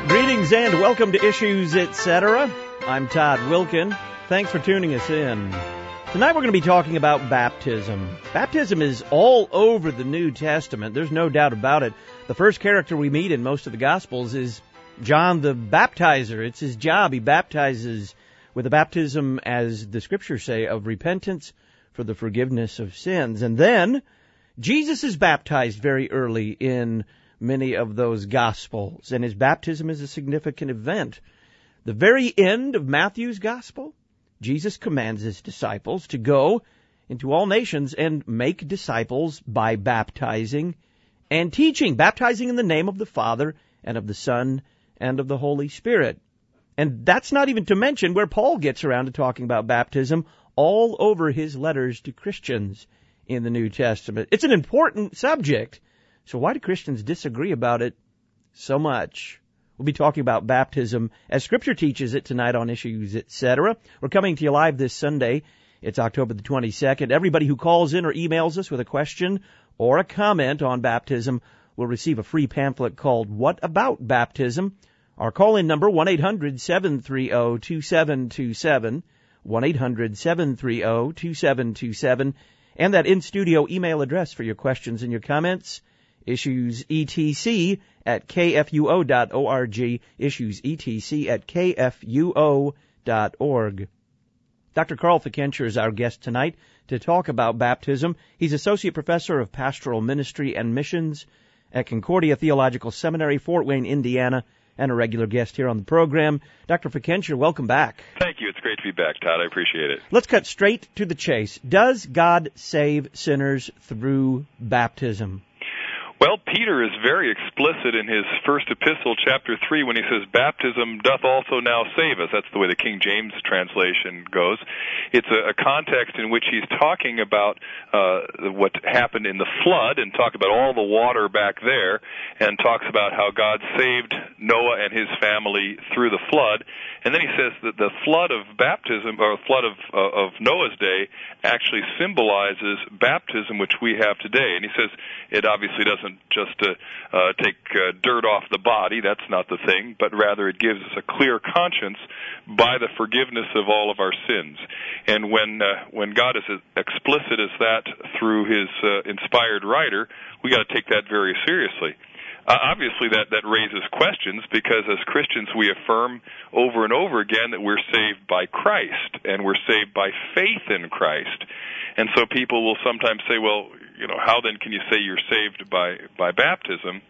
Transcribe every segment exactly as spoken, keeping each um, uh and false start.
Greetings and welcome to Issues, et cetera. I'm Todd Wilkin. Thanks for tuning us in. Tonight we're going to be talking about baptism. Baptism is all over the New Testament. There's no doubt about it. The first character we meet in most of the Gospels is John the Baptizer. It's his job. He baptizes with a baptism, as the Scriptures say, of repentance for the forgiveness of sins. And then Jesus is baptized very early in many of those Gospels, and his baptism is a significant event. The very end of Matthew's Gospel, Jesus commands his disciples to go into all nations and make disciples by baptizing and teaching, baptizing in the name of the Father and of the Son and of the Holy Spirit. And that's not even to mention where Paul gets around to talking about baptism all over his letters to Christians in the New Testament. It's an important subject. So why do Christians disagree about it so much? We'll be talking about baptism as Scripture teaches it tonight on Issues, et cetera. We're coming to you live this Sunday. It's October the twenty-second. Everybody who calls in or emails us with a question or a comment on baptism will receive a free pamphlet called What About Baptism? Our call-in number, one eight hundred seven three zero two seven two seven, one eight hundred seven three zero two seven two seven, and that in-studio email address for your questions and your comments, Issues etc at k f u o dot org, Issues etc at k f u o dot org. Doctor Carl Fickenscher is our guest tonight to talk about baptism. He's Associate Professor of Pastoral Ministry and Missions at Concordia Theological Seminary, Fort Wayne, Indiana, and a regular guest here on the program. Doctor Fickenscher, welcome back. Thank you. It's great to be back, Todd. I appreciate it. Let's cut straight to the chase. Does God save sinners through baptism? Well, Peter is very explicit in his first epistle, chapter three, when he says, baptism doth also now save us. That's the way the King James translation goes. It's a, a context in which he's talking about uh, what happened in the flood and talk about all the water back there, and talks about how God saved Noah and his family through the flood. And then he says that the flood of baptism, or flood of, uh, of Noah's day, actually symbolizes baptism, which we have today. And he says it obviously doesn't just to uh, take uh, dirt off the body, that's not the thing, but rather it gives us a clear conscience by the forgiveness of all of our sins. And when uh, when God is as explicit as that through his uh, inspired writer, we got to take that very seriously. Uh, obviously, that, that raises questions because as Christians we affirm over and over again that we're saved by Christ and we're saved by faith in Christ. And so people will sometimes say, well, you know, how then can you say you're saved by, by baptism?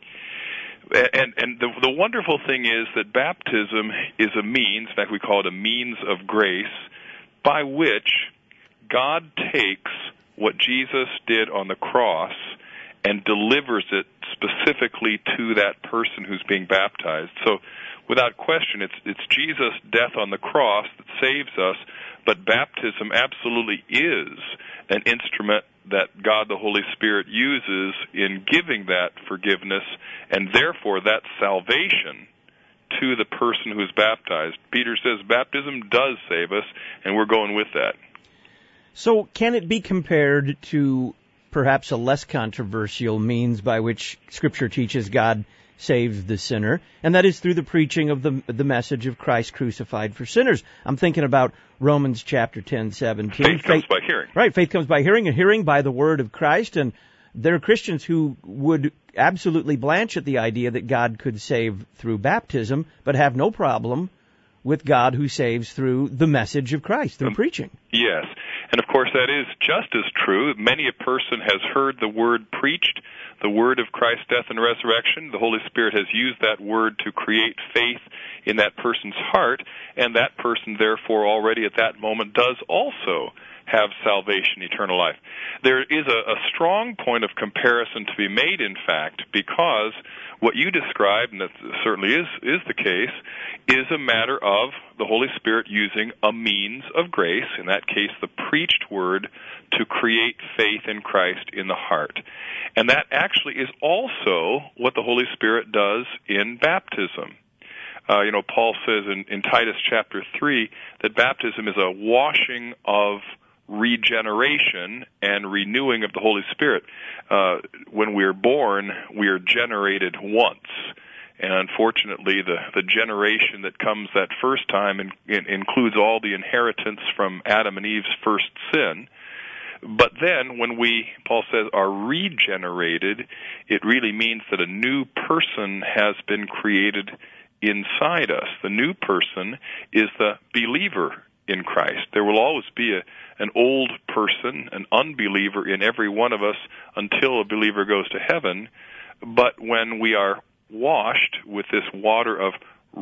And, and the, the wonderful thing is that baptism is a means, in fact we call it a means of grace, by which God takes what Jesus did on the cross and delivers it specifically to that person who's being baptized. So without question, it's, it's Jesus' death on the cross that saves us, but baptism absolutely is an instrument that God the Holy Spirit uses in giving that forgiveness and therefore that salvation to the person who's baptized. Peter says baptism does save us, and we're going with that. So can it be compared to perhaps a less controversial means by which Scripture teaches God saves the sinner, and that is through the preaching of the the message of Christ crucified for sinners? I'm thinking about Romans chapter ten, seventeen. Faith comes faith, by hearing. Right, faith comes by hearing, and hearing by the word of Christ. And there are Christians who would absolutely blanch at the idea that God could save through baptism, but have no problem with God who saves through the message of Christ, through um, preaching. Yes, and of course that is just as true. Many a person has heard the word preached, the word of Christ's death and resurrection. The Holy Spirit has used that word to create faith in that person's heart, and that person therefore already at that moment does also have salvation, eternal life. There is a, a strong point of comparison to be made, in fact, because what you described, and that certainly is, is the case, is a matter of the Holy Spirit using a means of grace, in that case the preached word, to create faith in Christ in the heart. And that actually is also what the Holy Spirit does in baptism. Uh, you know, Paul says in, in Titus chapter three that baptism is a washing of regeneration and renewing of the Holy Spirit. Uh, when we are born, we are generated once. And unfortunately, the, the generation that comes that first time in, in, includes all the inheritance from Adam and Eve's first sin. But then when we, Paul says, are regenerated, it really means that a new person has been created inside us. The new person is the believer in Christ. There will always be a, an old person, an unbeliever in every one of us until a believer goes to heaven. But when we are washed with this water of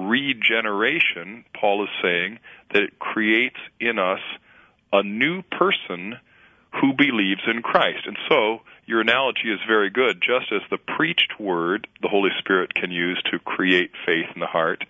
regeneration, Paul is saying that it creates in us a new person who believes in Christ. And so your analogy is very good. Just as the preached word the Holy Spirit can use to create faith in the heart,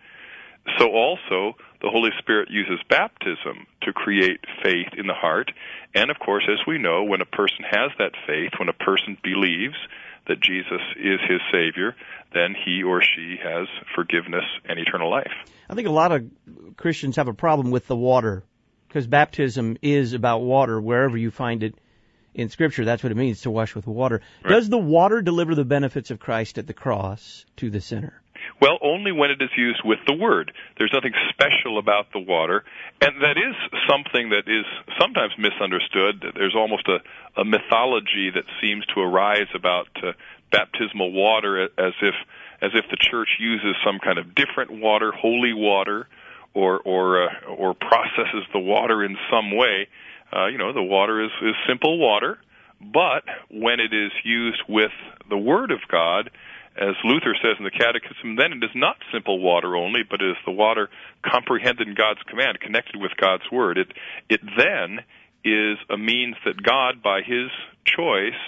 so also the Holy Spirit uses baptism to create faith in the heart. And of course, as we know, when a person has that faith, when a person believes that Jesus is his Savior, then he or she has forgiveness and eternal life. I think a lot of Christians have a problem with the water, because baptism is about water wherever you find it in Scripture. That's what it means to wash with water. Right. Does the water deliver the benefits of Christ at the cross to the sinner? Well, only when it is used with the Word. There's nothing special about the water, and that is something that is sometimes misunderstood. There's almost a, a mythology that seems to arise about uh, baptismal water as if as if the church uses some kind of different water, holy water, or or uh, or processes the water in some way. Uh, you know, the water is, is simple water, but when it is used with the Word of God, as Luther says in the Catechism, then it is not simple water only, but it is the water comprehended in God's command, connected with God's Word. It it then is a means that God, by His choice,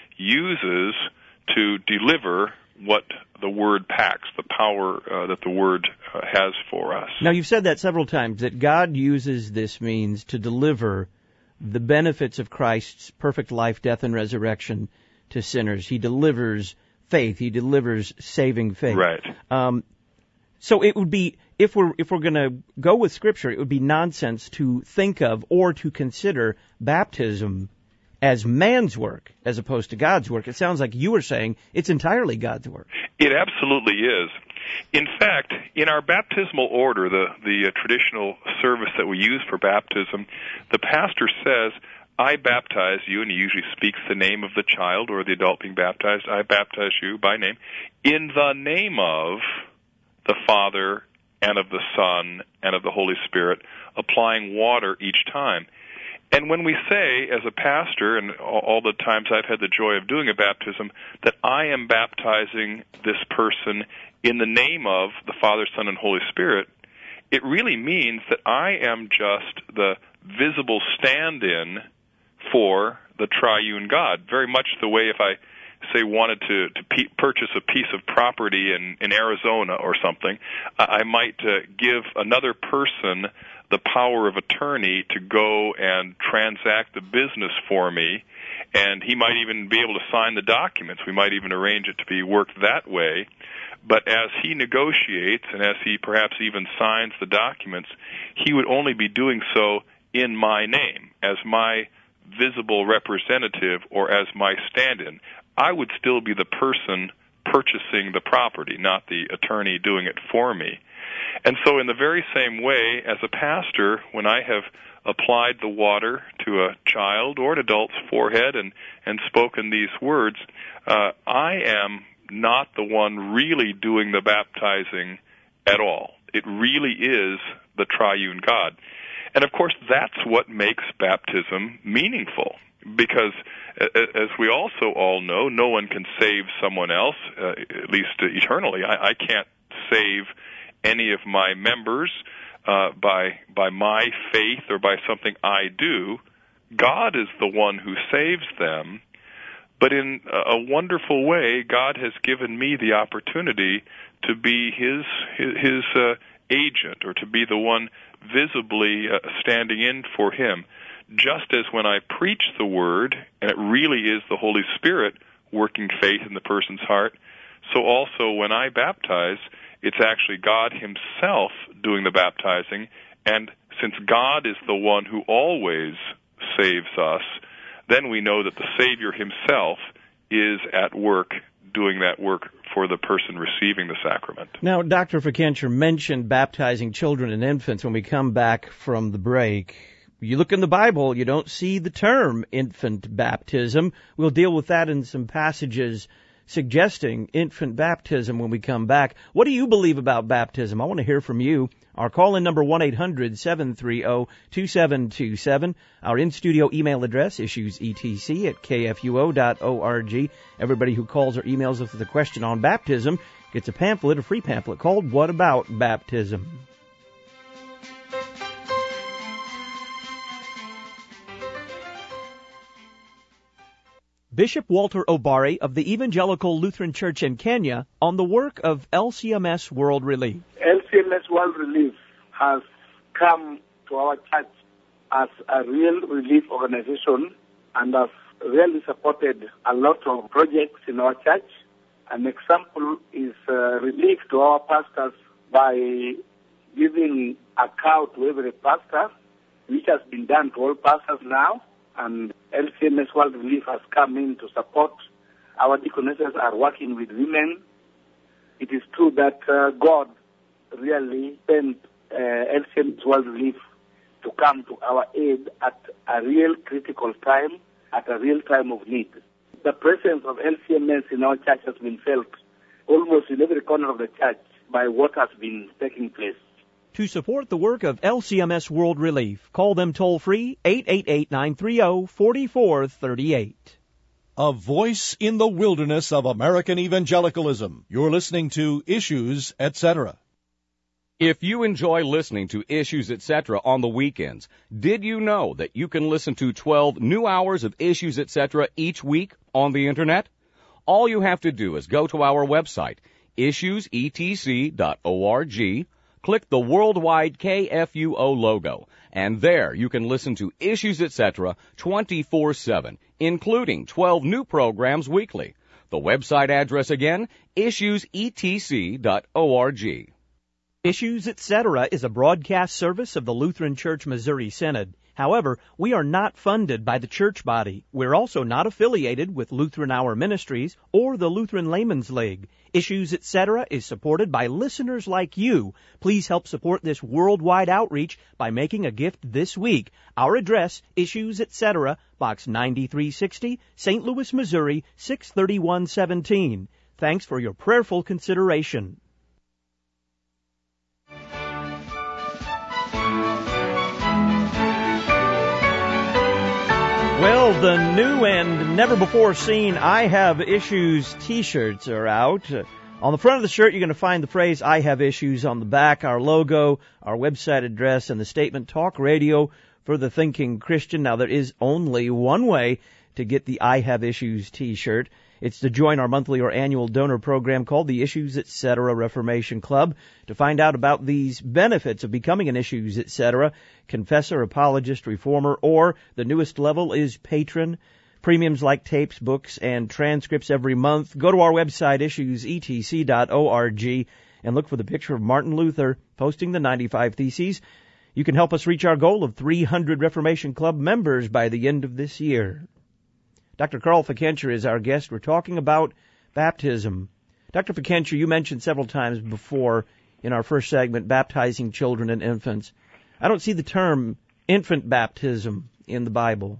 uses to deliver what the Word packs, the power uh, that the Word uh, has for us. Now, you've said that several times, that God uses this means to deliver the benefits of Christ's perfect life, death, and resurrection to sinners. He delivers faith. He delivers saving faith. Right. Um, so it would be, if we're if we're going to go with Scripture, it would be nonsense to think of or to consider baptism as man's work as opposed to God's work. It sounds like you were saying it's entirely God's work. It absolutely is. In fact, in our baptismal order, the, the uh, traditional service that we use for baptism, the pastor says, I baptize you, and he usually speaks the name of the child or the adult being baptized. I baptize you by name in the name of the Father and of the Son and of the Holy Spirit, applying water each time. And when we say, as a pastor, and all the times I've had the joy of doing a baptism, that I am baptizing this person in the name of the Father, Son, and Holy Spirit, it really means that I am just the visible stand-in for the triune God. Very much the way if I, say, wanted to, to pe- purchase a piece of property in, in Arizona or something, I might uh, give another person the power of attorney to go and transact the business for me, and he might even be able to sign the documents. We might even arrange it to be worked that way. But as he negotiates and as he perhaps even signs the documents, he would only be doing so in my name, as my visible representative or as my stand-in. I would still be the person purchasing the property, not the attorney doing it for me. And so in the very same way, as a pastor, when I have applied the water to a child or an adult's forehead and, and spoken these words, uh, I am not the one really doing the baptizing at all. It really is the triune God. And of course, that's what makes baptism meaningful, because as we also all know, no one can save someone else, uh, at least eternally. I, I can't save any of my members uh, by by my faith or by something I do. God is the one who saves them, but in a wonderful way, God has given me the opportunity to be His His, his uh, agent, or to be the one visibly uh, standing in for Him. Just as when I preach the Word, and it really is the Holy Spirit working faith in the person's heart, so also when I baptize, it's actually God Himself doing the baptizing, and since God is the one who always saves us, then we know that the Savior Himself is at work doing that work for the person receiving the sacrament. Now, Doctor Fikentra mentioned baptizing children and infants when we come back from the break. You look in the Bible, you don't see the term infant baptism. We'll deal with that in some passages suggesting infant baptism when we come back. What do you believe about baptism? I want to hear from you. Our call-in number, one eight hundred seven three zero two seven two seven. Our in-studio email address, issuesetc at k f u o dot org. Everybody who calls or emails us with a question on baptism gets a pamphlet, a free pamphlet called What About Baptism? Bishop Walter Obari of the Evangelical Lutheran Church in Kenya on the work of L C M S World Relief. L C M S World Relief has come to our church as a real relief organization and has really supported a lot of projects in our church. An example is uh, relief to our pastors by giving a cow to every pastor, which has been done to all pastors now. And L C M S World Relief has come in to support. Our deaconesses are working with women. It is true that uh, God really sent uh, L C M S World Relief to come to our aid at a real critical time, at a real time of need. The presence of L C M S in our church has been felt almost in every corner of the church by what has been taking place. To support the work of L C M S World Relief, call them toll-free, eight eight eight, nine three zero, four four three eight. A voice in the wilderness of American evangelicalism. You're listening to Issues, et cetera. If you enjoy listening to Issues, et cetera on the weekends, did you know that you can listen to twelve new hours of Issues, et cetera each week on the Internet? All you have to do is go to our website, issues e t c dot org, click the worldwide K F U O logo, and there you can listen to Issues, et cetera twenty-four seven, including twelve new programs weekly. The website address again, issues e t c dot org. Issues, et cetera is a broadcast service of the Lutheran Church Missouri Synod. However, we are not funded by the church body. We're also not affiliated with Lutheran Hour Ministries or the Lutheran Layman's League. Issues, et cetera is supported by listeners like you. Please help support this worldwide outreach by making a gift this week. Our address, Issues, et cetera, Box ninety-three sixty, Saint Louis, Missouri, six thirty-one seventeen. Thanks for your prayerful consideration. Well, the new and never-before-seen I Have Issues T-shirts are out. Uh, on the front of the shirt, you're going to find the phrase, I Have Issues. On the back, our logo, our website address, and the statement, Talk Radio for the Thinking Christian. Now, there is only one way to get the I Have Issues T-shirt. It's to join our monthly or annual donor program called the Issues, et cetera Reformation Club. To find out about these benefits of becoming an Issues, et cetera, confessor, apologist, reformer, or the newest level is patron. Premiums like tapes, books, and transcripts every month. Go to our website, issues e t c dot org, and look for the picture of Martin Luther posting the ninety-five Theses. You can help us reach our goal of three hundred Reformation Club members by the end of this year. Doctor Carl Fikentra is our guest. We're talking about baptism. Doctor Fikentra, you mentioned several times before in our first segment baptizing children and infants. I don't see the term infant baptism in the Bible.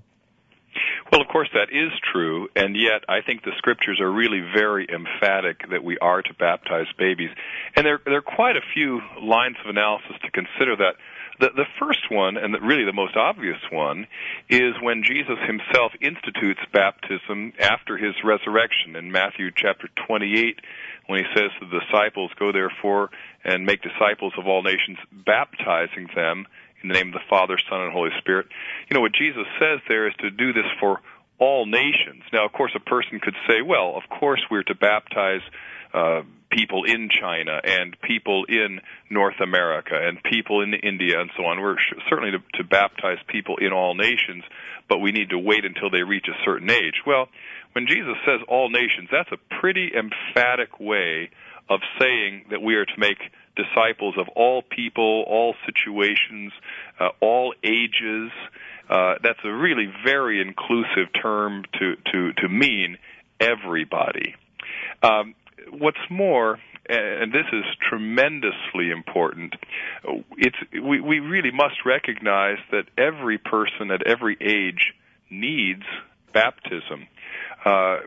Well, of course, that is true, and yet I think the Scriptures are really very emphatic that we are to baptize babies. And there, there are quite a few lines of analysis to consider that. The, the first one, and the, really the most obvious one, is when Jesus himself institutes baptism after his resurrection in Matthew chapter twenty-eight, when he says to the disciples, Go therefore and make disciples of all nations, baptizing them in the name of the Father, Son, and Holy Spirit. You know, what Jesus says there is to do this for all nations. Now, of course, a person could say, well, of course we're to baptize uh, people in China and people in North America and people in India and so on. We're certainly to, to baptize people in all nations, but we need to wait until they reach a certain age. Well, when Jesus says all nations, that's a pretty emphatic way of saying that we are to make disciples of all people, all situations, uh, all ages. Uh, that's a really very inclusive term to, to, to mean everybody. Um, what's more, and this is tremendously important, it's we, we really must recognize that every person at every age needs baptism. Uh,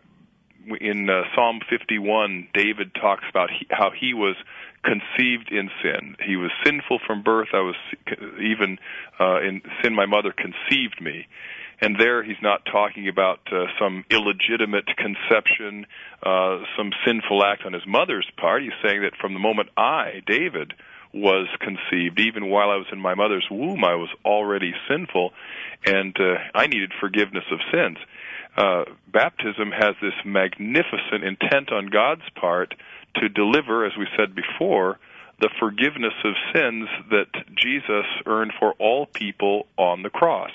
in uh, Psalm fifty-one, David talks about he, how he was conceived in sin. He was sinful from birth. I was even uh, in sin. My mother conceived me. And there he's not talking about uh, some illegitimate conception, uh, some sinful act on his mother's part. He's saying that from the moment I, David, was conceived, even while I was in my mother's womb, I was already sinful, and uh, I needed forgiveness of sins. Uh, baptism has this magnificent intent on God's part to deliver, as we said before, the forgiveness of sins that Jesus earned for all people on the cross.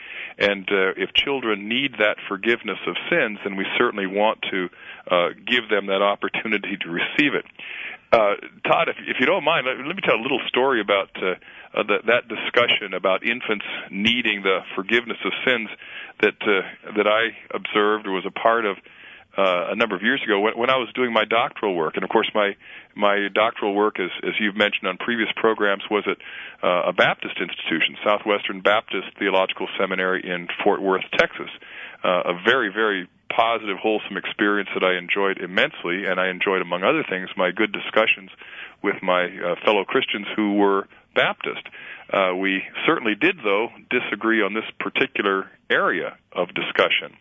And uh, if children need that forgiveness of sins, then we certainly want to uh, give them that opportunity to receive it. Uh, Todd, if, if you don't mind, let, let me tell a little story about uh, uh, the, that discussion about infants needing the forgiveness of sins that uh, that I observed or was a part of uh, a number of years ago when, when I was doing my doctoral work. And, of course, my my doctoral work, as, as you've mentioned on previous programs, was at uh, a Baptist institution, Southwestern Baptist Theological Seminary in Fort Worth, Texas. Uh, a very, very positive, wholesome experience that I enjoyed immensely, and I enjoyed, among other things, my good discussions with my uh, fellow Christians who were Baptist. Uh, we certainly did, though, disagree on this particular area of discussion.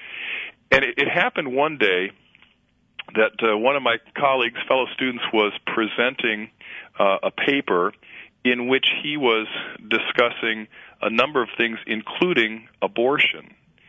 And it, it happened one day that uh, one of my colleagues, fellow students, was presenting uh, a paper in which he was discussing a number of things, including abortion.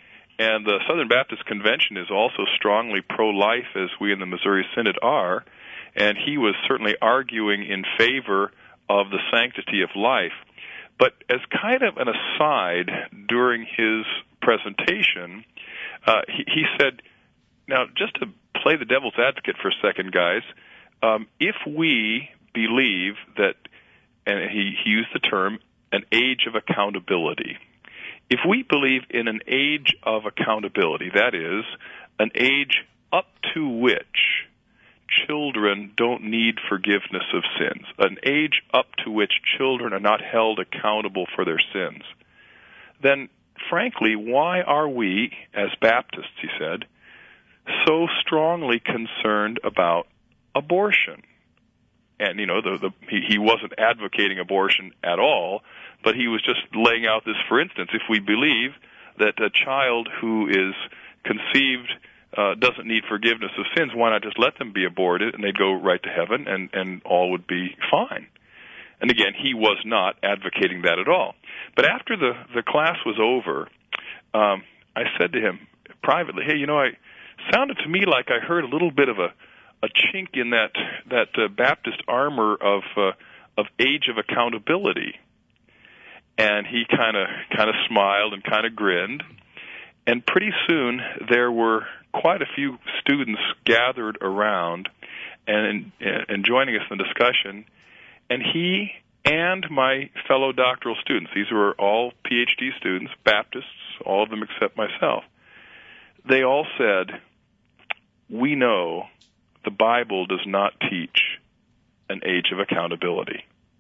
And the Southern Baptist Convention is also strongly pro-life, as we in the Missouri Synod are, and he was certainly arguing in favor of the sanctity of life. But as kind of an aside during his presentation, uh, he, he said, now, just to play the devil's advocate for a second, guys, um, if we believe that, and he, he used the term, an age of accountability, if we believe in an age of accountability, that is, an age up to which children don't need forgiveness of sins, an age up to which children are not held accountable for their sins, then, frankly, why are we, as Baptists, he said, so strongly concerned about abortion? And, you know, the, the, he, he wasn't advocating abortion at all, but he was just laying out this, for instance, if we believe that a child who is conceived uh, doesn't need forgiveness of sins, why not just let them be aborted and they'd go right to heaven and, and all would be fine? And again, he was not advocating that at all. But after the, the class was over, um, I said to him privately, hey, you know, I sounded to me like I heard a little bit of a, a chink in that that uh, Baptist armor of uh, of age of accountability. And he kind of kind of smiled and kind of grinned. And pretty soon there were quite a few students gathered around and and joining us in the discussion. And he and my fellow doctoral students, these were all P H D students, Baptists, all of them except myself, they all said, we know the Bible does not teach an age of accountability.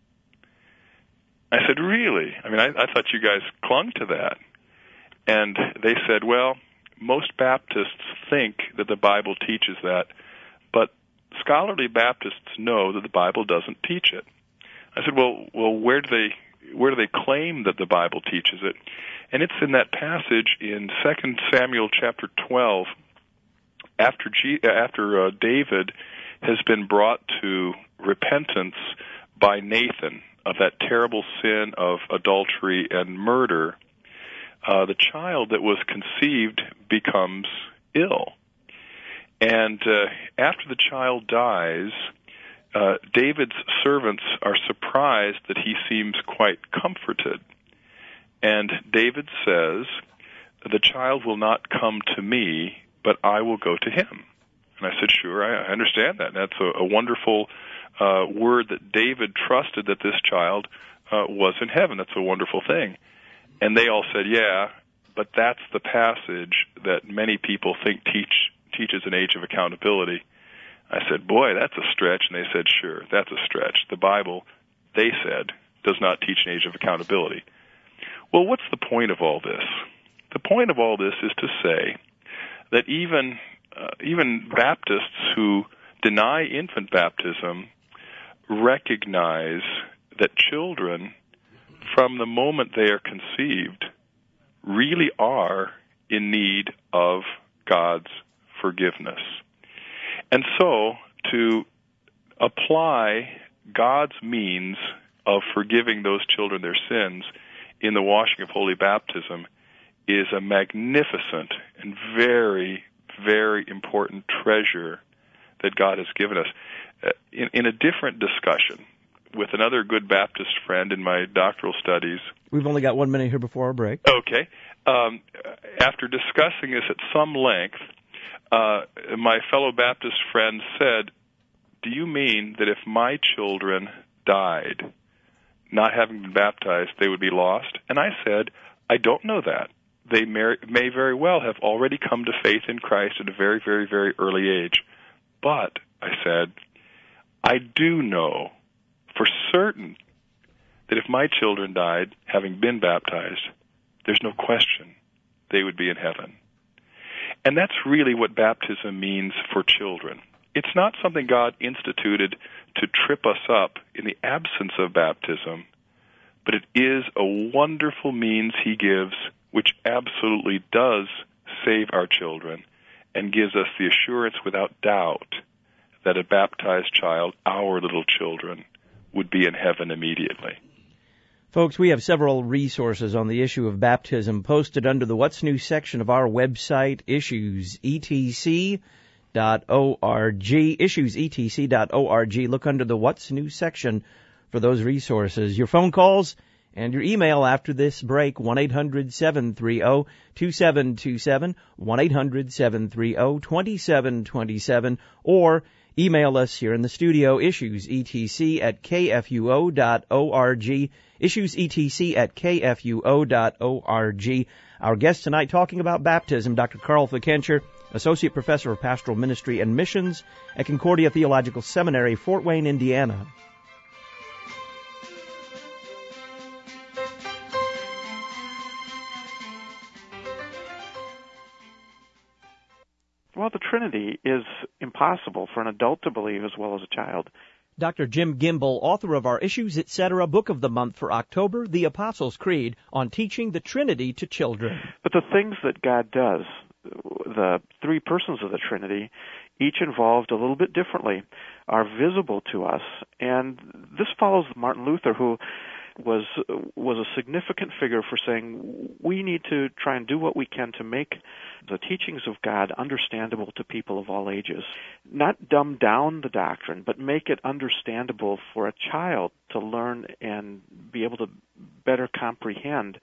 I said, really? I mean, I, I thought you guys clung to that. And they said, well, most Baptists think that the Bible teaches that, but scholarly Baptists know that the Bible doesn't teach it. I said, well, well, where do they where do they claim that the Bible teaches it? And it's in that passage in Second Samuel chapter twelve, after G, after uh, David has been brought to repentance by Nathan of that terrible sin of adultery and murder. Uh, the child that was conceived becomes ill. And uh, after the child dies, uh, David's servants are surprised that he seems quite comforted. And David says, the child will not come to me, but I will go to him. And I said, sure, I understand that. That's a, a wonderful uh, word that David trusted that this child uh, was in heaven. That's a wonderful thing. And they all said, yeah, but that's the passage that many people think teach teaches an age of accountability. I said, boy, that's a stretch. And they said, sure, that's a stretch. The Bible, they said, does not teach an age of accountability. Well, what's the point of all this? The point of all this is to say that even uh, even Baptists who deny infant baptism recognize that children, from the moment they are conceived, really are in need of God's forgiveness. And so, to apply God's means of forgiving those children their sins in the washing of holy baptism is a magnificent and very, very important treasure that God has given us. Uh, in, in a different discussion with another good Baptist friend in my doctoral studies. We've only got one minute here before our break. Okay. Um, after discussing this at some length, uh, my fellow Baptist friend said, do you mean that if my children died not having been baptized, they would be lost? And I said, I don't know that. They may, may very well have already come to faith in Christ at a very, very, very early age. But, I said, I do know for certain that if my children died having been baptized, there's no question they would be in heaven. And that's really what baptism means for children. It's not something God instituted to trip us up in the absence of baptism, but it is a wonderful means He gives which absolutely does save our children and gives us the assurance without doubt that a baptized child, our little children, would be in heaven immediately. Folks, we have several resources on the issue of baptism posted under the What's New section of our website, issues e t c dot org, issues e t c dot org. Look under the What's New section for those resources. Your phone calls and your email after this break, one eight hundred seven three zero two seven two seven, one eight hundred seven three zero two seven two seven, or email us here in the studio, issuesetc at k f u o dot org, issuesetc at k f u o dot org. Our guest tonight talking about baptism, Doctor Carl Fickenscher, Associate Professor of Pastoral Ministry and Missions at Concordia Theological Seminary, Fort Wayne, Indiana. Well, the Trinity is impossible for an adult to believe as well as a child. Doctor Jim Gimbel, author of our Issues Etc. Book of the Month for October, The Apostles' Creed, on teaching the Trinity to children. But the things that God does, the three persons of the Trinity, each involved a little bit differently, are visible to us. And this follows Martin Luther, who was was a significant figure for saying we need to try and do what we can to make the teachings of God understandable to people of all ages. Not dumb down the doctrine, but make it understandable for a child to learn and be able to better comprehend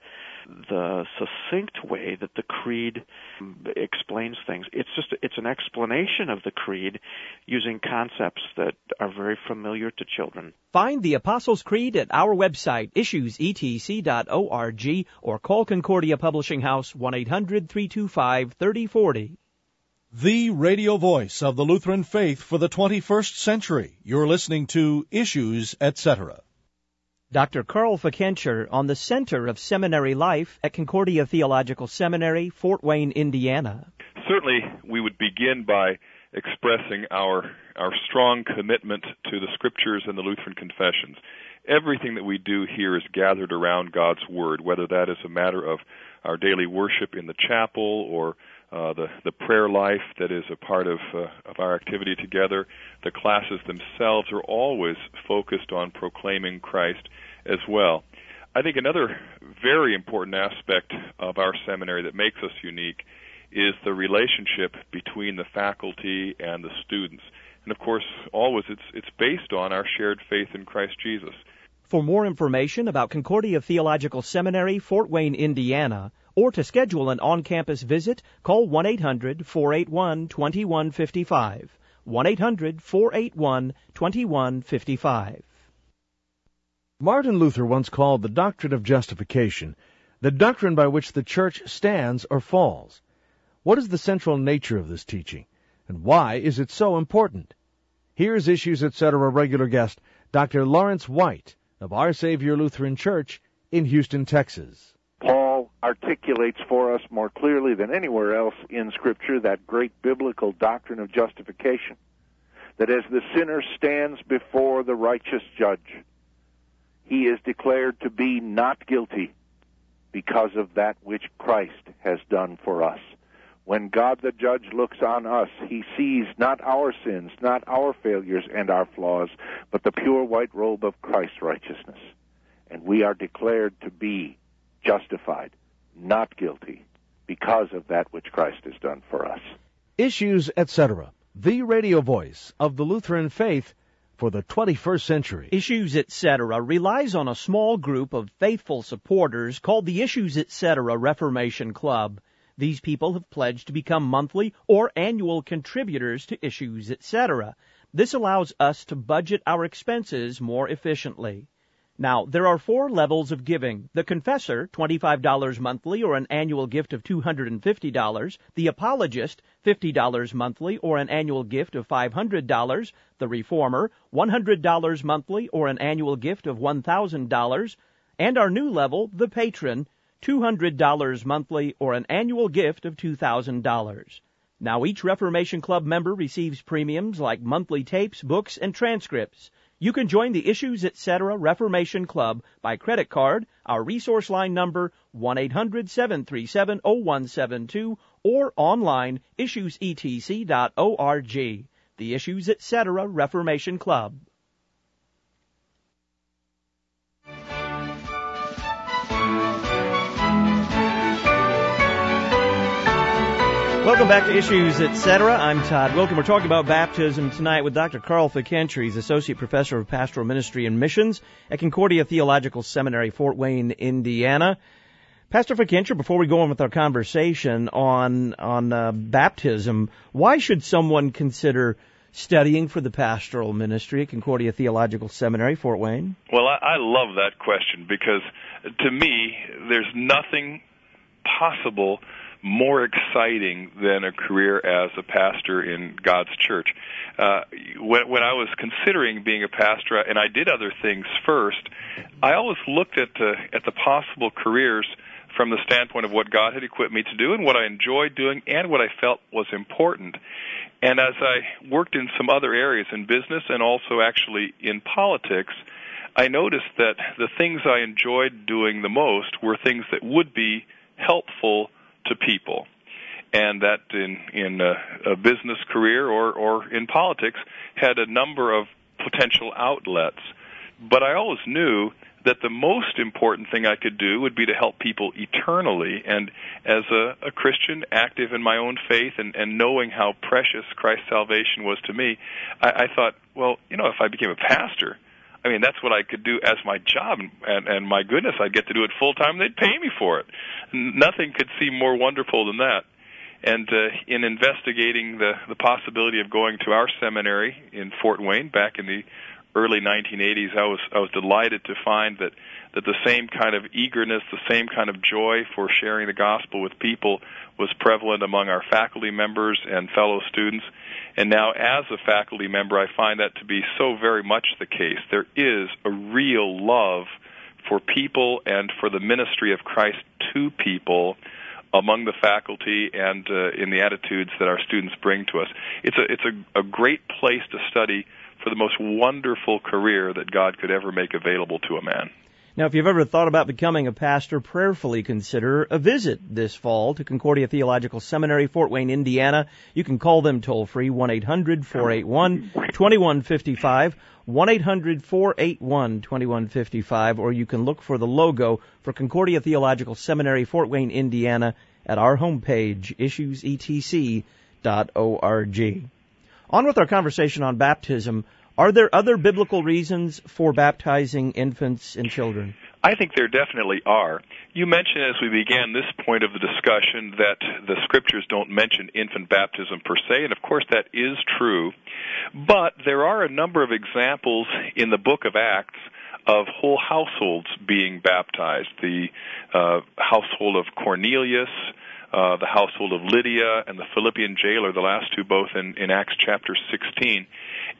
the succinct way that the Creed explains things. It's just it's an explanation of the Creed using concepts that are very familiar to children. Find the Apostles' Creed at our website, issues e t c dot org, or call Concordia Publishing House, one eight hundred three two five three zero four zero. The radio voice of the Lutheran faith for the twenty-first century. You're listening to Issues, et cetera. Doctor Carl Fickenscher on the Center of Seminary Life at Concordia Theological Seminary, Fort Wayne, Indiana. Certainly, we would begin by expressing our our strong commitment to the Scriptures and the Lutheran Confessions. Everything that we do here is gathered around God's Word, whether that is a matter of our daily worship in the chapel or uh, the, the prayer life that is a part of, uh, of our activity together. The classes themselves are always focused on proclaiming Christ as well. I think another very important aspect of our seminary that makes us unique is the relationship between the faculty and the students. And of course, always it's it's based on our shared faith in Christ Jesus. For more information about Concordia Theological Seminary, Fort Wayne, Indiana, or to schedule an on-campus visit, call one eight hundred four eight one two one five five, one eight hundred four eight one two one five five. Martin Luther once called the doctrine of justification the doctrine by which the Church stands or falls. What is the central nature of this teaching, and why is it so important? Here's Issues Etc. regular guest, Doctor Lawrence White of Our Savior Lutheran Church in Houston, Texas. Paul articulates for us more clearly than anywhere else in Scripture that great biblical doctrine of justification, that as the sinner stands before the righteous judge, he is declared to be not guilty because of that which Christ has done for us. When God the judge looks on us, he sees not our sins, not our failures and our flaws, but the pure white robe of Christ's righteousness. And we are declared to be justified, not guilty, because of that which Christ has done for us. Issues Etc., the radio voice of the Lutheran faith for the twenty-first century. Issues Etc. relies on a small group of faithful supporters called the Issues Etc. Reformation Club. These people have pledged to become monthly or annual contributors to Issues Etc. This allows us to budget our expenses more efficiently. Now, there are four levels of giving. The Confessor, twenty-five dollars monthly or an annual gift of two hundred fifty dollars. The Apologist, fifty dollars monthly or an annual gift of five hundred dollars. The Reformer, one hundred dollars monthly or an annual gift of one thousand dollars. And our new level, the Patron, two hundred dollars monthly or an annual gift of two thousand dollars. Now, each Reformation Club member receives premiums like monthly tapes, books, and transcripts. You can join the Issues Etc. Reformation Club by credit card. Our resource line number, one eight hundred seven three seven oh one seven two, or online, issues e t c dot org. The Issues Etc. Reformation Club. Welcome back to Issues Etc. I'm Todd Wilken. We're talking about baptism tonight with Doctor Carl Fickentry. He's Associate Professor of Pastoral Ministry and Missions at Concordia Theological Seminary, Fort Wayne, Indiana. Pastor Fickentry, before we go on with our conversation on on uh, baptism, why should someone consider studying for the pastoral ministry at Concordia Theological Seminary, Fort Wayne? Well, I, I love that question because, to me, there's nothing possible more exciting than a career as a pastor in God's church. Uh, when, when I was considering being a pastor, and I did other things first, I always looked at the, at the possible careers from the standpoint of what God had equipped me to do and what I enjoyed doing and what I felt was important. And as I worked in some other areas in business and also actually in politics, I noticed that the things I enjoyed doing the most were things that would be helpful to people, and that in in a, a business career or or in politics had a number of potential outlets. But I always knew that the most important thing I could do would be to help people eternally. And as a, a Christian, active in my own faith and, and knowing how precious Christ's salvation was to me, I, I thought, well, you know, if I became a pastor, I mean, that's what I could do as my job, and, and my goodness, I'd get to do it full time. They'd pay me for it. Nothing could seem more wonderful than that. And uh, in investigating the, the possibility of going to our seminary in Fort Wayne back in the early nineteen eighties, I was I was delighted to find that, that the same kind of eagerness, the same kind of joy for sharing the gospel with people was prevalent among our faculty members and fellow students. And now as a faculty member, I find that to be so very much the case. There is a real love for people and for the ministry of Christ to people among the faculty and uh, in the attitudes that our students bring to us. It's a it's a, a great place to study for the most wonderful career that God could ever make available to a man. Now, if you've ever thought about becoming a pastor, prayerfully consider a visit this fall to Concordia Theological Seminary, Fort Wayne, Indiana. You can call them toll-free, one eight hundred four eight one two one five five, one eight hundred four eight one two one five five, or you can look for the logo for Concordia Theological Seminary, Fort Wayne, Indiana, at our homepage, issues e t c dot org. On with our conversation on baptism. Are there other biblical reasons for baptizing infants and children? I think there definitely are. You mentioned as we began this point of the discussion that the Scriptures don't mention infant baptism per se, and of course that is true. But there are a number of examples in the book of Acts of whole households being baptized. The uh, household of Cornelius, uh, the household of Lydia, and the Philippian jailer, the last two both in, in Acts chapter sixteen.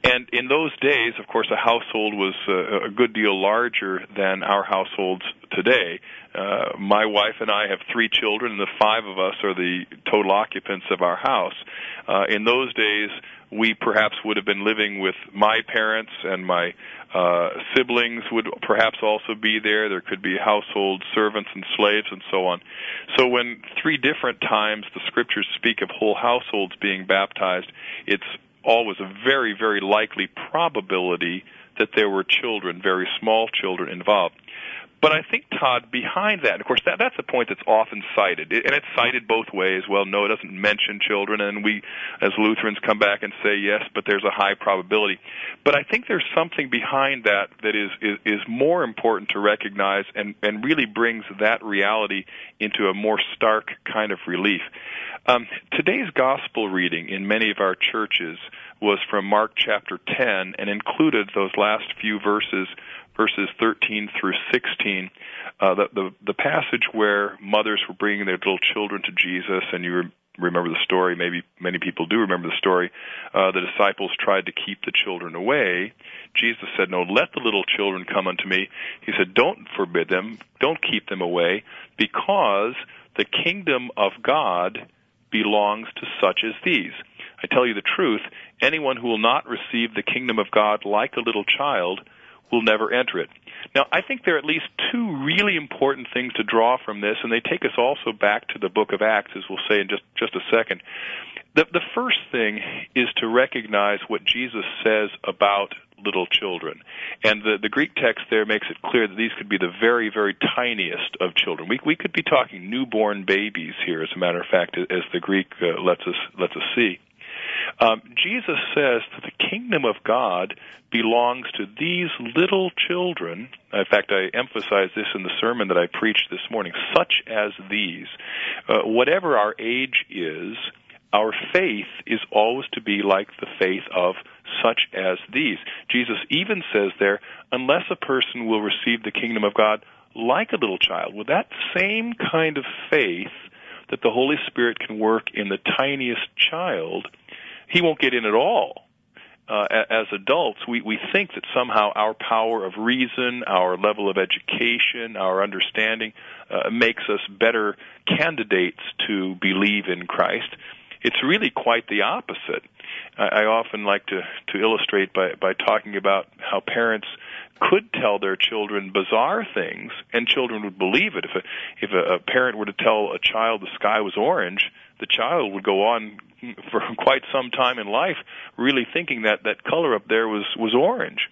And in those days, of course, a household was uh, a good deal larger than our households today. Uh, my wife and I have three children, and the five of us are the total occupants of our house. Uh, in those days, we perhaps would have been living with my parents, and my uh, siblings would perhaps also be there. There could be household servants and slaves and so on. So when three different times the Scriptures speak of whole households being baptized, it's always a very, very likely probability that there were children, very small children involved. But I think, Todd, behind that, and of course that, that's a point that's often cited, and it's cited both ways. Well, no, it doesn't mention children, and we as Lutherans come back and say, yes, but there's a high probability. But I think there's something behind that that is, is, is more important to recognize and, and really brings that reality into a more stark kind of relief. Um, today's gospel reading in many of our churches was from Mark chapter ten and included those last few verses, verses thirteen through sixteen, uh, the, the the passage where mothers were bringing their little children to Jesus, and you re- remember the story. Maybe many people do remember the story. Uh, the disciples tried to keep the children away. Jesus said, "No, let the little children come unto me." He said, "Don't forbid them, don't keep them away, because the kingdom of God belongs to such as these." I tell you the truth, anyone who will not receive the kingdom of God like a little child will never enter it. Now, I think there are at least two really important things to draw from this, and they take us also back to the book of Acts, as we'll say in just, just a second. The, the first thing is to recognize what Jesus says about little children. And the, the Greek text there makes it clear that these could be the very, very tiniest of children. We, we could be talking newborn babies here, as a matter of fact, as the Greek uh, lets us lets us see. Um, Jesus says that the kingdom of God belongs to these little children. In fact, I emphasize this in the sermon that I preached this morning, such as these. Uh, whatever our age is, our faith is always to be like the faith of such as these. Jesus even says there, unless a person will receive the kingdom of God like a little child, with that same kind of faith that the Holy Spirit can work in the tiniest child, he won't get in at all. Uh, as adults, we, we think that somehow our power of reason, our level of education, our understanding uh, makes us better candidates to believe in Christ. It's really quite the opposite. I, I often like to, to illustrate by, by talking about how parents could tell their children bizarre things, and children would believe it. If a, if a, a parent were to tell a child the sky was orange, the child would go on for quite some time in life really thinking that that color up there was, was orange.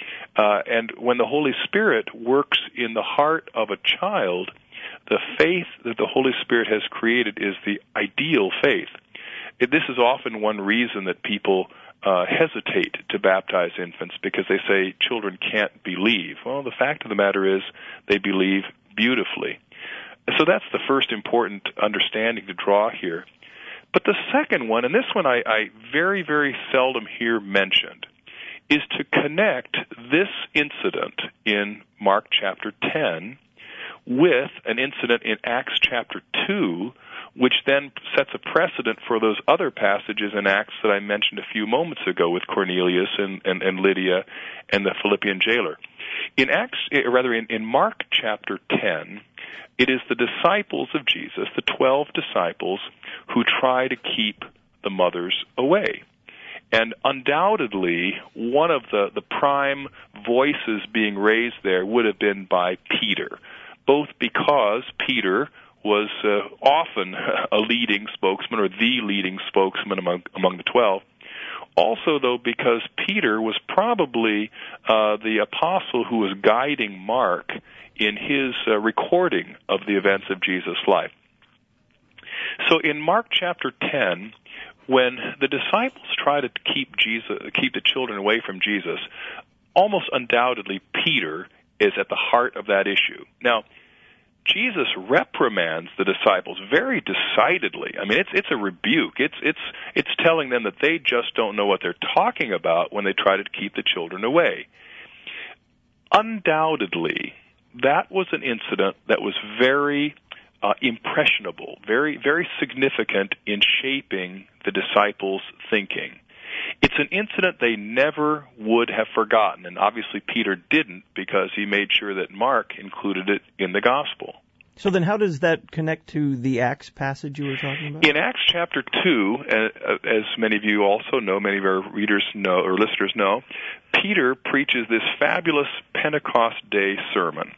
Uh, and when the Holy Spirit works in the heart of a child, the faith that the Holy Spirit has created is the ideal faith. It, this is often one reason that people uh, hesitate to baptize infants, because they say children can't believe. Well, the fact of the matter is they believe beautifully. So that's the first important understanding to draw here. But the second one, and this one I, I very, very seldom hear mentioned, is to connect this incident in Mark chapter ten with an incident in Acts chapter two, which then sets a precedent for those other passages in Acts that I mentioned a few moments ago with Cornelius and, and, and Lydia and the Philippian jailer. In Acts, rather in, in Mark chapter ten, it is the disciples of Jesus, the twelve disciples, who try to keep the mothers away. And undoubtedly, one of the, the prime voices being raised there would have been by Peter, both because Peter was uh, often a leading spokesman, or the leading spokesman among, among the twelve. Also, though, because Peter was probably uh, the apostle who was guiding Mark in his uh, recording of the events of Jesus' life. So in Mark chapter ten, when the disciples try to keep Jesus, keep the children away from Jesus, almost undoubtedly Peter is at the heart of that issue. Now, Jesus reprimands the disciples very decidedly. I mean, it's it's a rebuke. It's it's it's telling them that they just don't know what they're talking about when they try to keep the children away. Undoubtedly, that was an incident that was very uh, impressionable, very very significant in shaping the disciples' thinking. It's an incident they never would have forgotten, and obviously Peter didn't, because he made sure that Mark included it in the gospel. So then how does that connect to the Acts passage you were talking about? In Acts chapter two, as many of you also know, many of our readers know, or listeners know, Peter preaches this fabulous Pentecost Day sermon.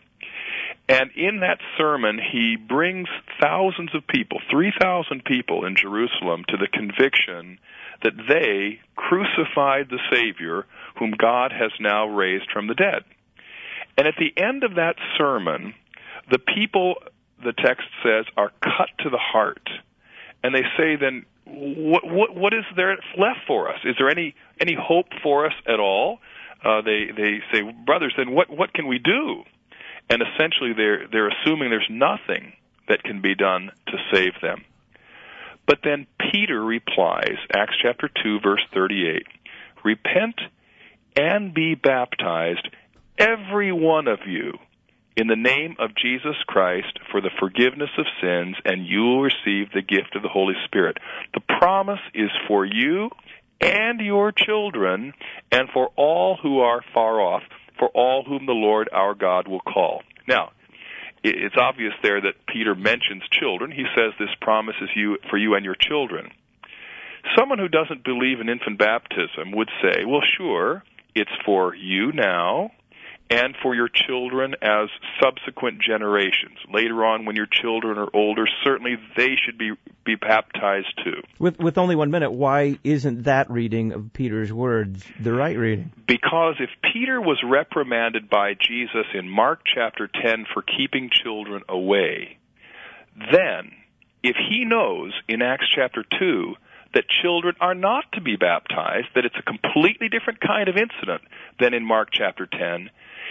And in that sermon, he brings thousands of people, three thousand people in Jerusalem, to the conviction that they crucified the Savior whom God has now raised from the dead. And at the end of that sermon, the people, the text says, are cut to the heart. And they say, then, what what, what is there left for us? Is there any, any hope for us at all? Uh, they, they say, brothers, then what, what can we do? And essentially they're, they're assuming there's nothing that can be done to save them. But then Peter replies, Acts chapter two, verse thirty-eight, repent and be baptized, every one of you, in the name of Jesus Christ for the forgiveness of sins, and you will receive the gift of the Holy Spirit. The promise is for you and your children, and for all who are far off, for all whom the Lord our God will call. Now, it's obvious there that Peter mentions children. He says this promise is you, for you and your children. Someone who doesn't believe in infant baptism would say, well, sure, it's for you now and for your children as subsequent generations. Later on, when your children are older, certainly they should be, be baptized too. With, with only one minute, why isn't that reading of Peter's words the right reading? Because if Peter was reprimanded by Jesus in Mark chapter ten for keeping children away, then if he knows in Acts chapter two that children are not to be baptized, that it's a completely different kind of incident than in Mark chapter ten,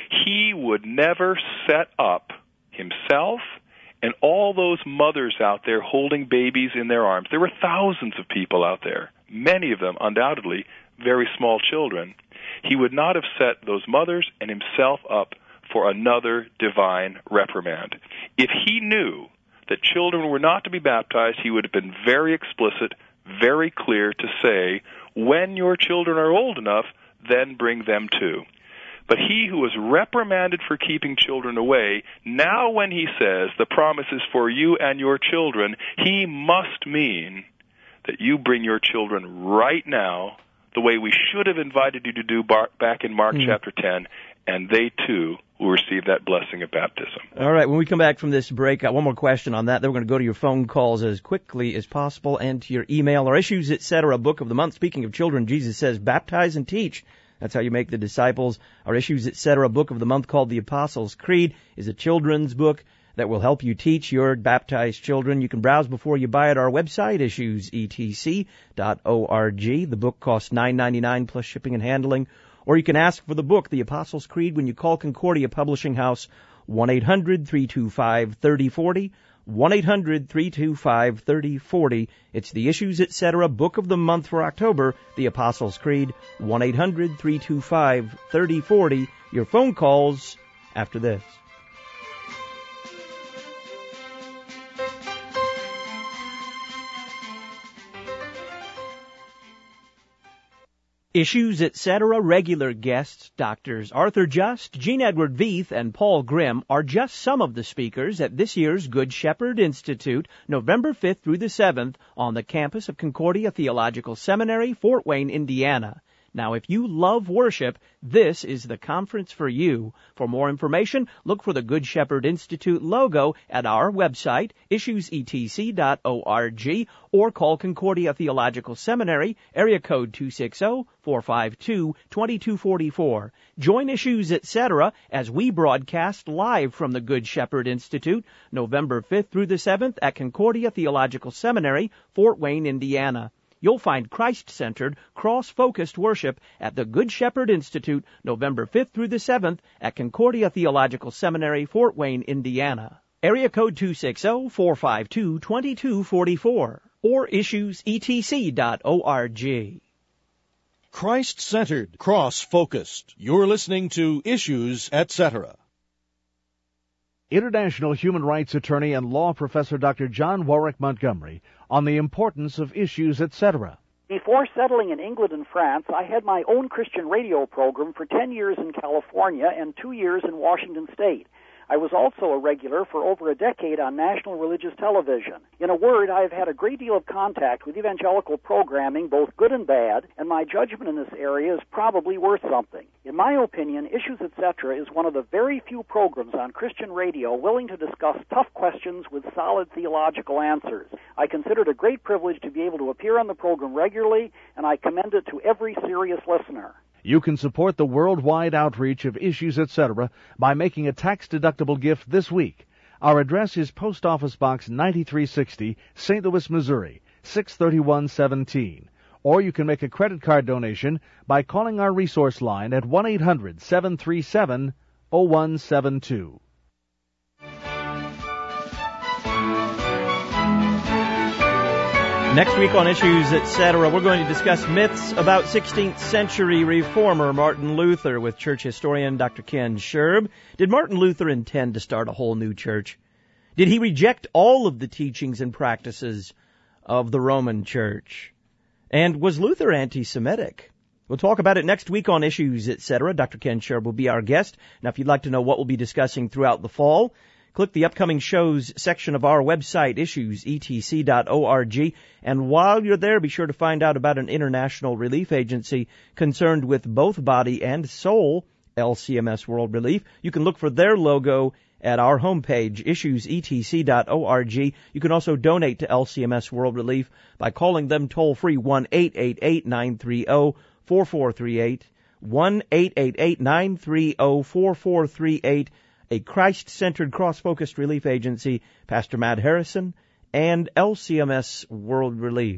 he would never set up himself and all those mothers out there holding babies in their arms. There were thousands of people out there, many of them undoubtedly very small children. He would not have set those mothers and himself up for another divine reprimand. If he knew that children were not to be baptized, he would have been very explicit, very clear to say, when your children are old enough, then bring them too. But he who was reprimanded for keeping children away, now when he says the promise is for you and your children, he must mean that you bring your children right now, the way we should have invited you to do bar- back in Mark mm. chapter ten, and they too will receive that blessing of baptism. All right, when we come back from this break, uh, one more question on that. Then we're going to go to your phone calls as quickly as possible and to your email or issues, et cetera. Book of the month. Speaking of children, Jesus says, baptize and teach. That's how you make the disciples. Our Issues, et cetera. Book of the month called The Apostles' Creed is a children's book that will help you teach your baptized children. You can browse before you buy at our website, issues e t c dot org. The book costs nine ninety-nine plus shipping and handling. Or you can ask for the book, The Apostles' Creed, when you call Concordia Publishing House, one eight hundred three two five three oh four oh, one eight hundred three two five three oh four oh. It's the Issues, et cetera. Book of the month for October, The Apostles' Creed, one eight hundred three two five three oh four oh. Your phone calls after this. Issues, et cetera. Regular guests, Doctors Arthur Just, Jean Edward Veith, and Paul Grimm are just some of the speakers at this year's Good Shepherd Institute, November fifth through the seventh, on the campus of Concordia Theological Seminary, Fort Wayne, Indiana. Now, if you love worship, this is the conference for you. For more information, look for the Good Shepherd Institute logo at our website, issues e t c dot org, or call Concordia Theological Seminary, area code two six zero, four five two, two two four four. Join Issues, et cetera, as we broadcast live from the Good Shepherd Institute, November fifth through the seventh at Concordia Theological Seminary, Fort Wayne, Indiana. You'll find Christ-centered, cross-focused worship at the Good Shepherd Institute, November fifth through the seventh at Concordia Theological Seminary, Fort Wayne, Indiana. Area code two six zero, four five two, two two four four or issues e t c dot org. Christ-centered, cross-focused. You're listening to Issues, et cetera. International human rights attorney and law professor Doctor John Warwick Montgomery on the importance of Issues, et cetera. Before settling in England and France, I had my own Christian radio program for ten years in California and two years in Washington State. I was also a regular for over a decade on national religious television. In a word, I have had a great deal of contact with evangelical programming, both good and bad, and my judgment in this area is probably worth something. In my opinion, Issues et cetera is one of the very few programs on Christian radio willing to discuss tough questions with solid theological answers. I consider it a great privilege to be able to appear on the program regularly, and I commend it to every serious listener. You can support the worldwide outreach of Issues et cetera by making a tax-deductible gift this week. Our address is Post Office Box ninety-three sixty, Saint Louis, Missouri, six thirty-one seventeen. Or you can make a credit card donation by calling our resource line at one eight hundred seven three seven oh one seven two. Next week on Issues et cetera, we're going to discuss myths about sixteenth century reformer Martin Luther with church historian Doctor Ken Scherb. Did Martin Luther intend to start a whole new church? Did he reject all of the teachings and practices of the Roman Church? And was Luther anti-Semitic? We'll talk about it next week on Issues et cetera. Doctor Ken Scherb will be our guest. Now, if you'd like to know what we'll be discussing throughout the fall, click the upcoming shows section of our website, issues e t c dot org, and while you're there, be sure to find out about an international relief agency concerned with both body and soul, L C M S World Relief. You can look for their logo at our homepage, issues e t c dot org. You can also donate to L C M S World Relief by calling them toll-free one eight eight eight nine three zero four four three eight, one eight eight eight nine three zero four four three eight. A Christ-centered, cross-focused relief agency, Pastor Matt Harrison, and L C M S World Relief.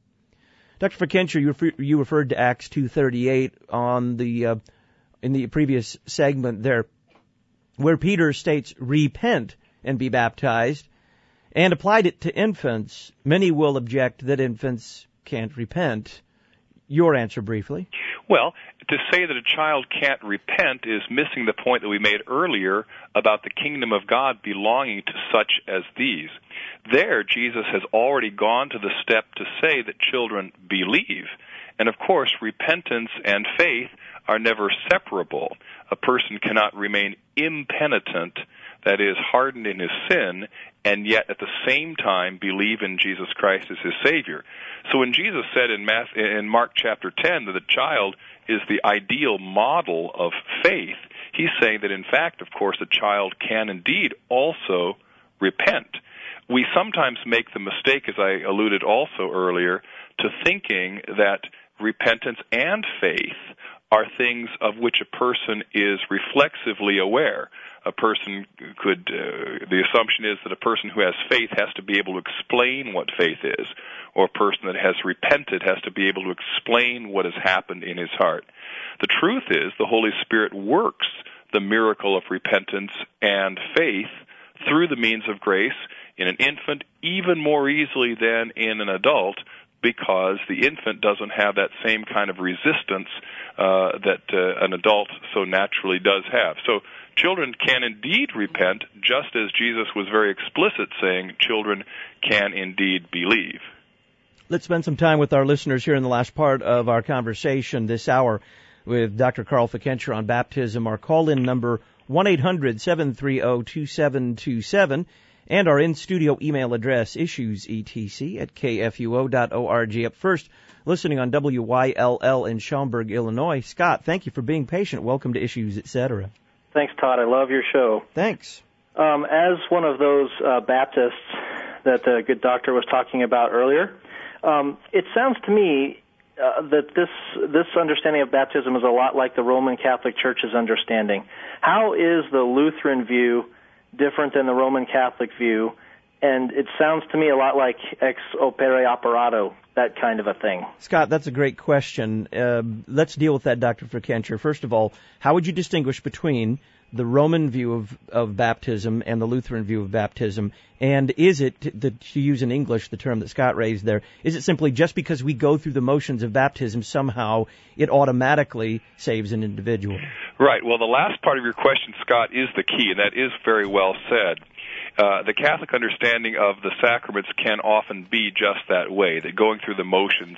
Doctor Fikentra, you, refer, you referred to Acts two thirty-eight on the uh, in the previous segment there, where Peter states, "Repent and be baptized," and applied it to infants. Many will object that infants can't repent. Your answer briefly. Well, to say that a child can't repent is missing the point that we made earlier about the kingdom of God belonging to such as these. There, Jesus has already gone to the step to say that children believe. And of course, repentance and faith are never separable. A person cannot remain impenitent, that is, hardened in his sin, and yet at the same time believe in Jesus Christ as his Savior. So when Jesus said in, Math- in Mark chapter ten that a child is the ideal model of faith, he's saying that in fact, of course, a child can indeed also repent. We sometimes make the mistake, as I alluded also earlier, to thinking that repentance and faith are things of which a person is reflexively aware. A person could, uh, the assumption is that a person who has faith has to be able to explain what faith is, or a person that has repented has to be able to explain what has happened in his heart. The truth is the Holy Spirit works the miracle of repentance and faith through the means of grace in an infant even more easily than in an adult, because the infant doesn't have that same kind of resistance uh, that uh, an adult so naturally does have. So children can indeed repent, just as Jesus was very explicit saying children can indeed believe. Let's spend some time with our listeners here in the last part of our conversation this hour with Doctor Carl Fikentra on baptism. Our call-in number, one eight hundred seven three zero two seven two seven. And our in-studio email address, issuesetc at k f u o dot org. Up first, listening on W Y L L in Schaumburg, Illinois. Scott, thank you for being patient. Welcome to Issues, et cetera. Thanks, Todd. I love your show. Thanks. Um, as one of those uh, Baptists that the good doctor was talking about earlier, um, it sounds to me uh, that this this understanding of baptism is a lot like the Roman Catholic Church's understanding. How is the Lutheran view different than the Roman Catholic view? And it sounds to me a lot like ex opere operato, that kind of a thing. Scott, that's a great question. Uh, let's deal with that, Doctor Fikentra. First of all, how would you distinguish between the Roman view of, of baptism and the Lutheran view of baptism? And is it, the, to use in English the term that Scott raised there, is it simply just because we go through the motions of baptism, somehow it automatically saves an individual? Right. Well, the last part of your question, Scott, is the key, and that is very well said. Uh, the Catholic understanding of the sacraments can often be just that way, that going through the motions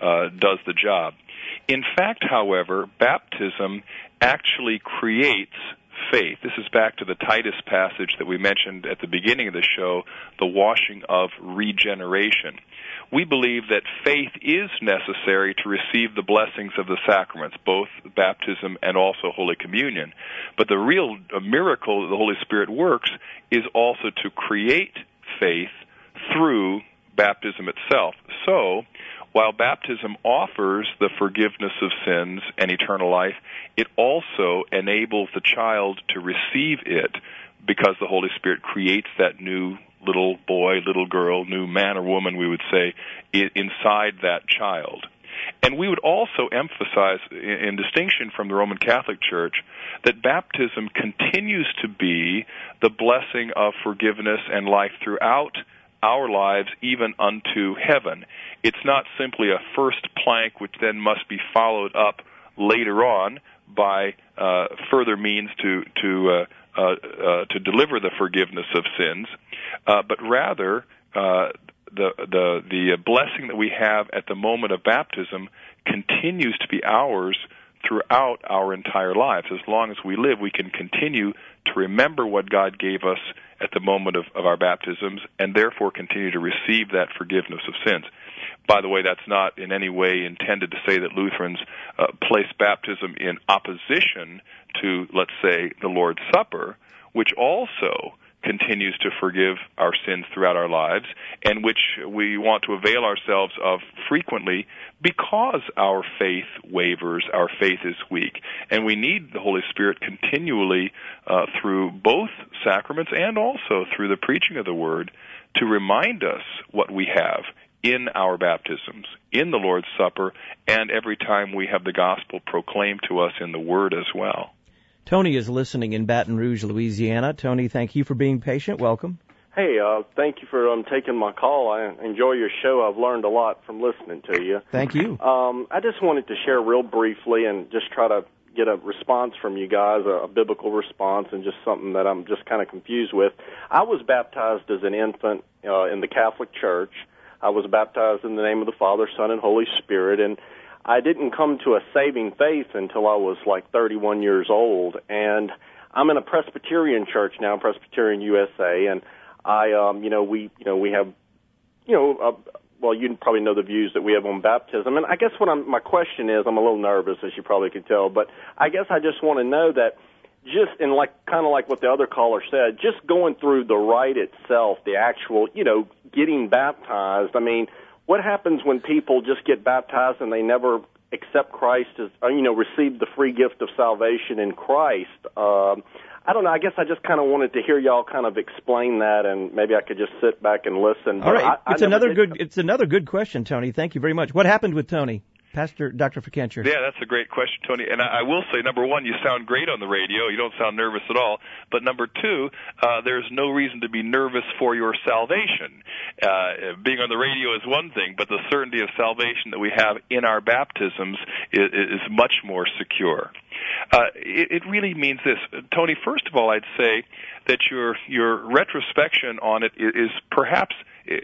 uh, does the job. In fact, however, baptism actually creates faith. This is back to the Titus passage that we mentioned at the beginning of the show, the washing of regeneration. We believe that faith is necessary to receive the blessings of the sacraments, both baptism and also Holy Communion. But the real miracle that the Holy Spirit works is also to create faith through baptism itself. So, while baptism offers the forgiveness of sins and eternal life, it also enables the child to receive it because the Holy Spirit creates that new little boy, little girl, new man or woman, we would say, inside that child. And we would also emphasize, in distinction from the Roman Catholic Church, that baptism continues to be the blessing of forgiveness and life throughout our lives, even unto heaven. It's not simply a first plank which then must be followed up later on by uh, further means to to uh, uh, uh, to deliver the forgiveness of sins, uh, but rather uh, the the the blessing that we have at the moment of baptism continues to be ours throughout our entire lives. As long as we live, we can continue to remember what God gave us at the moment of, of our baptisms, and therefore continue to receive that forgiveness of sins. By the way, that's not in any way intended to say that Lutherans uh, place baptism in opposition to, let's say, the Lord's Supper, which also continues to forgive our sins throughout our lives, and which we want to avail ourselves of frequently because our faith wavers, our faith is weak. And we need the Holy Spirit continually uh, through both sacraments and also through the preaching of the Word to remind us what we have in our baptisms, in the Lord's Supper, and every time we have the gospel proclaimed to us in the Word as well. Tony is listening in Baton Rouge, Louisiana. Tony, thank you for being patient. Welcome. Hey, uh, thank you for um, taking my call. I enjoy your show. I've learned a lot from listening to you. Thank you. Um, I just wanted to share real briefly and just try to get a response from you guys, a, a biblical response, and just something that I'm just kind of confused with. I was baptized as an infant uh, in the Catholic Church. I was baptized in the name of the Father, Son, and Holy Spirit, and I didn't come to a saving faith until I was like thirty-one years old, and I'm in a Presbyterian church now, Presbyterian U S A, and I, um, you know, we, you know, we have, you know, uh, well, you probably know the views that we have on baptism, and I guess what I'm, my question is, I'm a little nervous, as you probably could tell, but I guess I just want to know that just in like, kind of like what the other caller said, just going through the rite itself, the actual, you know, getting baptized, I mean, what happens when people just get baptized and they never accept Christ as, you know, receive the free gift of salvation in Christ? Um, I don't know. I guess I just kind of wanted to hear y'all kind of explain that, and maybe I could just sit back and listen. All right, I, it's I another did... good. It's another good question, Tony. Thank you very much. What happened with Tony? Pastor Doctor Fikencher. Yeah, that's a great question, Tony. And I, I will say, number one, you sound great on the radio. You don't sound nervous at all. But number two, uh, there's no reason to be nervous for your salvation. Uh, being on the radio is one thing, but the certainty of salvation that we have in our baptisms is, is much more secure. Uh, it, it really means this. Tony, first of all, I'd say that your your retrospection on it is, is perhaps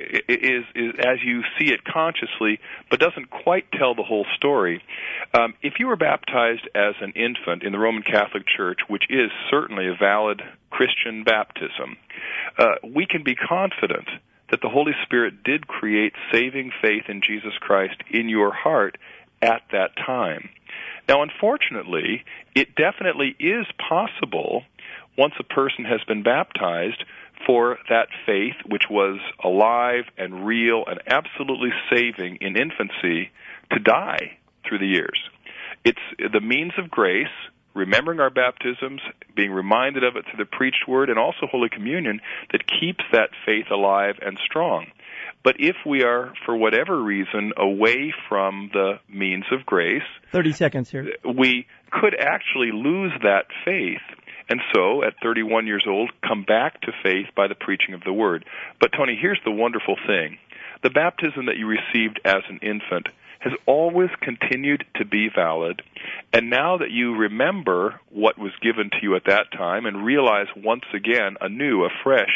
is, is as you see it consciously, but doesn't quite tell the whole story. Um, if you were baptized as an infant in the Roman Catholic Church, which is certainly a valid Christian baptism, uh, we can be confident that the Holy Spirit did create saving faith in Jesus Christ in your heart at that time. Now, unfortunately, it definitely is possible, once a person has been baptized, for that faith, which was alive and real and absolutely saving in infancy, to die through the years. It's the means of grace, remembering our baptisms, being reminded of it through the preached word, and also Holy Communion, that keeps that faith alive and strong. But if we are, for whatever reason, away from the means of grace, thirty seconds here, we could actually lose that faith. And so, at thirty-one years old, come back to faith by the preaching of the Word. But, Tony, here's the wonderful thing. The baptism that you received as an infant has always continued to be valid. And now that you remember what was given to you at that time and realize once again, anew, afresh,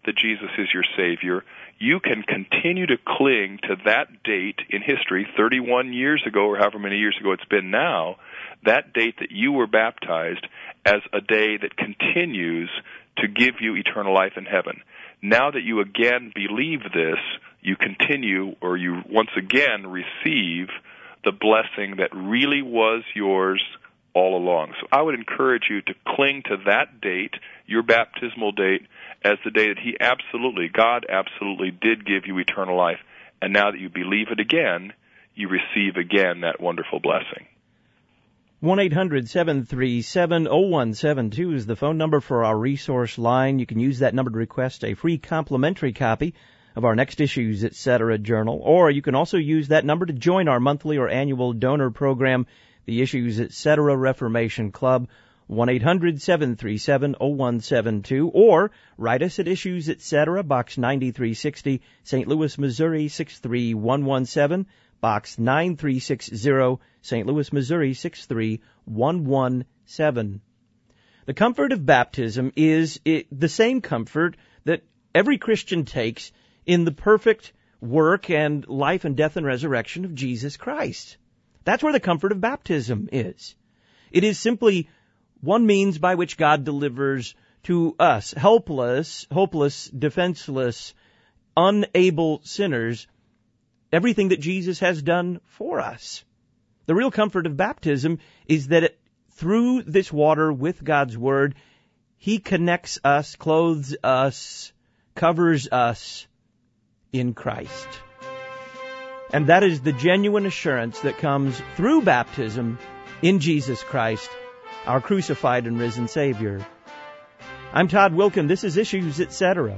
that Jesus is your Savior, you can continue to cling to that date in history, thirty-one years ago or however many years ago it's been now, that date that you were baptized, as a day that continues to give you eternal life in heaven. Now that you again believe this, you continue, or you once again receive the blessing that really was yours all along. So I would encourage you to cling to that date, your baptismal date, as the day that He absolutely, God absolutely did give you eternal life. And now that you believe it again, you receive again that wonderful blessing. one eight hundred seven three seven oh one seven two is the phone number for our resource line. You can use that number to request a free complimentary copy of our Next Issues, et cetera journal, or you can also use that number to join our monthly or annual donor program, the Issues, et cetera Reformation Club, one eight hundred seven three seven oh one seven two, or write us at Issues, et cetera, Box ninety-three sixty, Saint Louis, Missouri, six three one one seven, Box nine three six zero, Saint Louis, Missouri, six three one one seven. The comfort of baptism is it, the same comfort that every Christian takes in the perfect work and life and death and resurrection of Jesus Christ. That's where the comfort of baptism is. It is simply one means by which God delivers to us, helpless, hopeless, defenseless, unable sinners, everything that Jesus has done for us. The real comfort of baptism is that it, through this water with God's Word, He connects us, clothes us, covers us in Christ. And that is the genuine assurance that comes through baptism in Jesus Christ, our crucified and risen Savior. I'm Todd Wilkin. This is Issues, et cetera.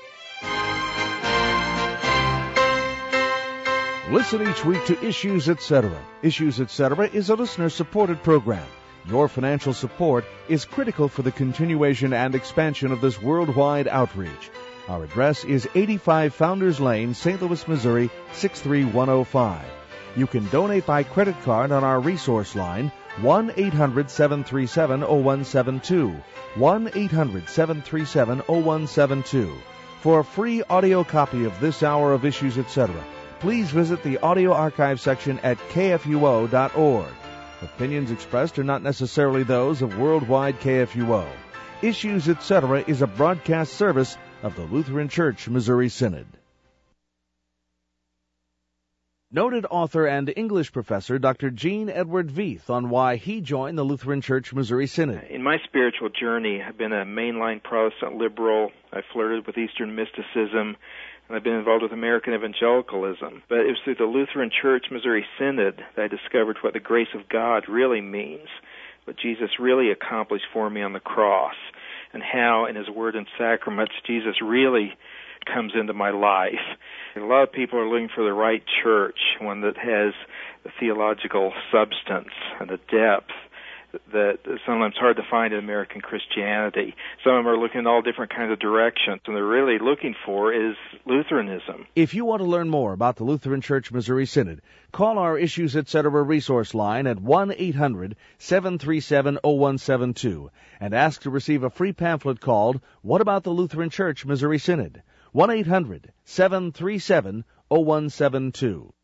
Listen each week to Issues, et cetera. Issues, et cetera is a listener-supported program. Your financial support is critical for the continuation and expansion of this worldwide outreach. Our address is eighty-five Founders Lane, Saint Louis, Missouri, six three one oh five. You can donate by credit card on our resource line, one eight hundred seven three seven oh one seven two, one eight hundred seven three seven oh one seven two. For a free audio copy of this hour of Issues, et cetera, please visit the audio archive section at k f u o dot org. Opinions expressed are not necessarily those of Worldwide K F U O. Issues, et cetera is a broadcast service of the Lutheran Church Missouri Synod. Noted author and English professor Doctor Gene Edward Veith on why he joined the Lutheran Church Missouri Synod. In my spiritual journey, I've been a mainline Protestant liberal. I flirted with Eastern mysticism, and I've been involved with American evangelicalism. But it was through the Lutheran Church Missouri Synod that I discovered what the grace of God really means, what Jesus really accomplished for me on the cross, and how in His Word and Sacraments Jesus really comes into my life. And a lot of people are looking for the right church, one that has the theological substance and the depth that is sometimes hard to find in American Christianity. Some of them are looking in all different kinds of directions, and they're really looking for is Lutheranism. If you want to learn more about the Lutheran Church Missouri Synod, call our Issues, et cetera resource line at one eight hundred seven three seven oh one seven two and ask to receive a free pamphlet called What About the Lutheran Church Missouri Synod? one eight hundred seven three seven oh one seven two.